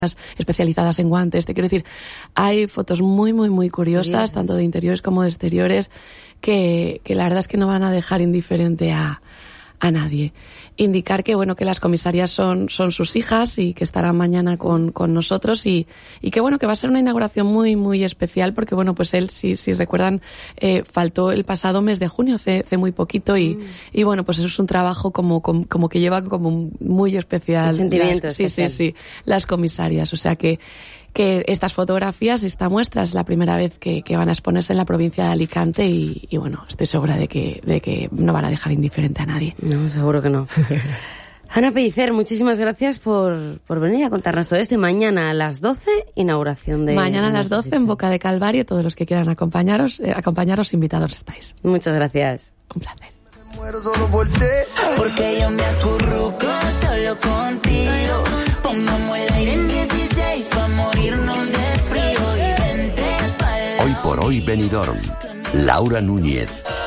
especializadas en guantes. Te quiero decir, hay fotos muy, muy, muy curiosas, tanto de interiores como de exteriores, que la verdad es que no van a dejar indiferente a nadie. Indicar que bueno, que las comisarias son sus hijas y que estarán mañana con nosotros y que bueno, que va a ser una inauguración muy, muy especial porque bueno, pues él, si recuerdan, faltó el pasado mes de junio, hace muy poquito y bueno, pues eso es un trabajo como que lleva como muy especial. Sentimientos. Sí, las comisarias. O sea que estas fotografías, esta muestra es la primera vez que van a exponerse en la provincia de Alicante y bueno, estoy segura de que no van a dejar indiferente a nadie. No, seguro que no. Ana Pellicer, muchísimas gracias por venir a contarnos todo esto y mañana a las 12, inauguración de... Mañana a las 12 en Boca de Calvario, todos los que quieran acompañaros, invitados estáis. Muchas gracias. Un placer. Muero solo por ti, porque yo me acurruco solo contigo. Pongamos el aire en 16 pa' morirnos de frío y vente pa'l... Hoy por hoy Benidorm. Laura Núñez.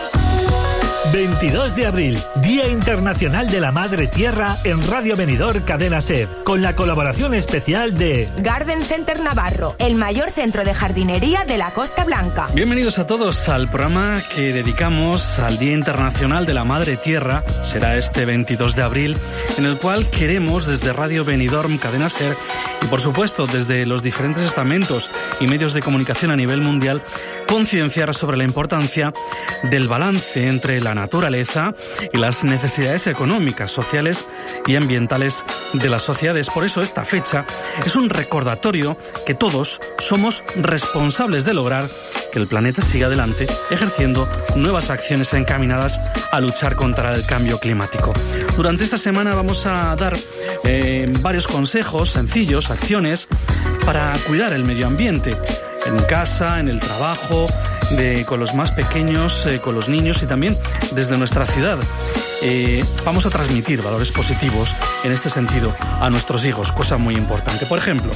22 de abril, Día Internacional de la Madre Tierra en Radio Benidorm Cadena SER, con la colaboración especial de Garden Center Navarro, el mayor centro de jardinería de la Costa Blanca. Bienvenidos a todos al programa que dedicamos al Día Internacional de la Madre Tierra. Será este 22 de abril, en el cual queremos desde Radio Benidorm Cadena SER y por supuesto desde los diferentes estamentos y medios de comunicación a nivel mundial concienciar sobre la importancia del balance entre la naturaleza y las necesidades económicas, sociales y ambientales de las sociedades. Por eso esta fecha es un recordatorio que todos somos responsables de lograr que el planeta siga adelante, ejerciendo nuevas acciones encaminadas a luchar contra el cambio climático. Durante esta semana vamos a dar varios consejos sencillos, acciones para cuidar el medio ambiente, en casa, en el trabajo, con los más pequeños, con los niños y también desde nuestra ciudad. Vamos a transmitir valores positivos en este sentido a nuestros hijos, cosa muy importante. Por ejemplo,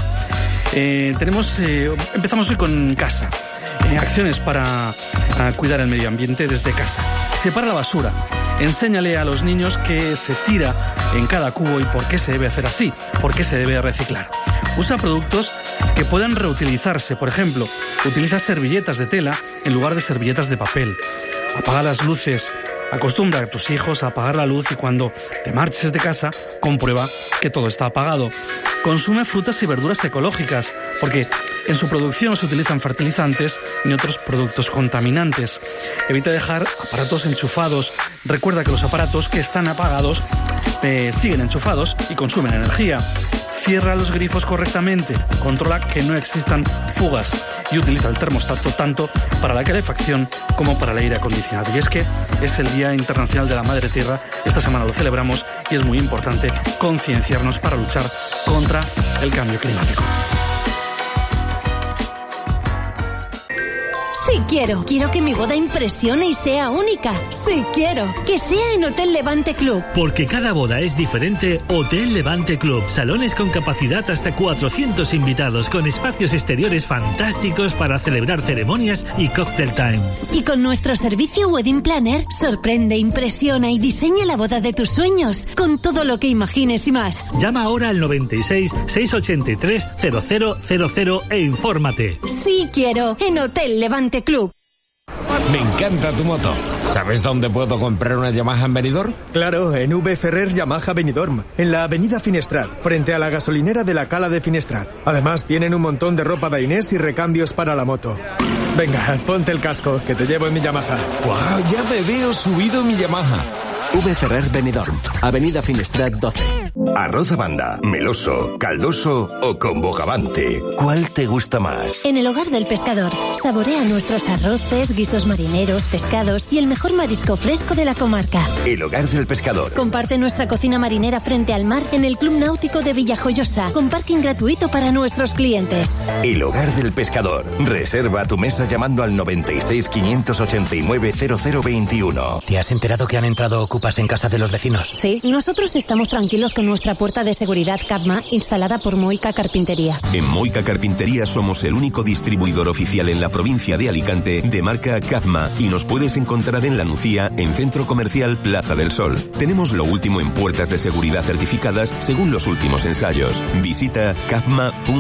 empezamos hoy con casa. Acciones para cuidar el medio ambiente desde casa. Separa la basura. Enséñale a los niños qué se tira en cada cubo y por qué se debe hacer así, por qué se debe reciclar. Usa productos que puedan reutilizarse. Por ejemplo, utiliza servilletas de tela en lugar de servilletas de papel. Apaga las luces. Acostumbra a tus hijos a apagar la luz y cuando te marches de casa, comprueba que todo está apagado. Consume frutas y verduras ecológicas, porque en su producción no se utilizan fertilizantes ni otros productos contaminantes. Evita dejar aparatos enchufados. Recuerda que los aparatos que están apagados siguen enchufados y consumen energía. Cierra los grifos correctamente, controla que no existan fugas y utiliza el termostato tanto para la calefacción como para el aire acondicionado. Y es que es el Día Internacional de la Madre Tierra, esta semana lo celebramos y es muy importante concienciarnos para luchar contra el cambio climático. Sí quiero que mi boda impresione y sea única. Sí quiero que sea en Hotel Levante Club. Porque cada boda es diferente, Hotel Levante Club. Salones con capacidad hasta 400 invitados, con espacios exteriores fantásticos para celebrar ceremonias y cocktail time. Y con nuestro servicio Wedding Planner, sorprende, impresiona y diseña la boda de tus sueños, con todo lo que imagines y más. Llama ahora al 96 683 0000 e infórmate. Sí quiero en Hotel Levante Club. Me encanta tu moto. ¿Sabes dónde puedo comprar una Yamaha en Benidorm? Claro, en V. Ferrer Yamaha Benidorm, en la avenida Finestrat, frente a la gasolinera de la Cala de Finestrat. Además, tienen un montón de ropa dainés y recambios para la moto. Venga, ponte el casco, que te llevo en mi Yamaha. ¡Guau! Ya me veo subido en mi Yamaha. V. Ferrer Benidorm, avenida Finestrat 12. Arroz a banda, meloso, caldoso o con bogavante. ¿Cuál te gusta más? En el Hogar del Pescador, saborea nuestros arroces, guisos marineros, pescados y el mejor marisco fresco de la comarca. El Hogar del Pescador. Comparte nuestra cocina marinera frente al mar en el Club Náutico de Villajoyosa, con parking gratuito para nuestros clientes. El Hogar del Pescador. Reserva tu mesa llamando al 96 589 0021. ¿Te has enterado que han entrado ocupas en casa de los vecinos? Sí, nosotros estamos tranquilos con nuestro vuestra puerta de seguridad CAPMA instalada por Moica Carpintería. En Moica Carpintería somos el único distribuidor oficial en la provincia de Alicante de marca CAPMA y nos puedes encontrar en La Nucía, en Centro Comercial Plaza del Sol. Tenemos lo último en puertas de seguridad certificadas según los últimos ensayos. Visita capma.com.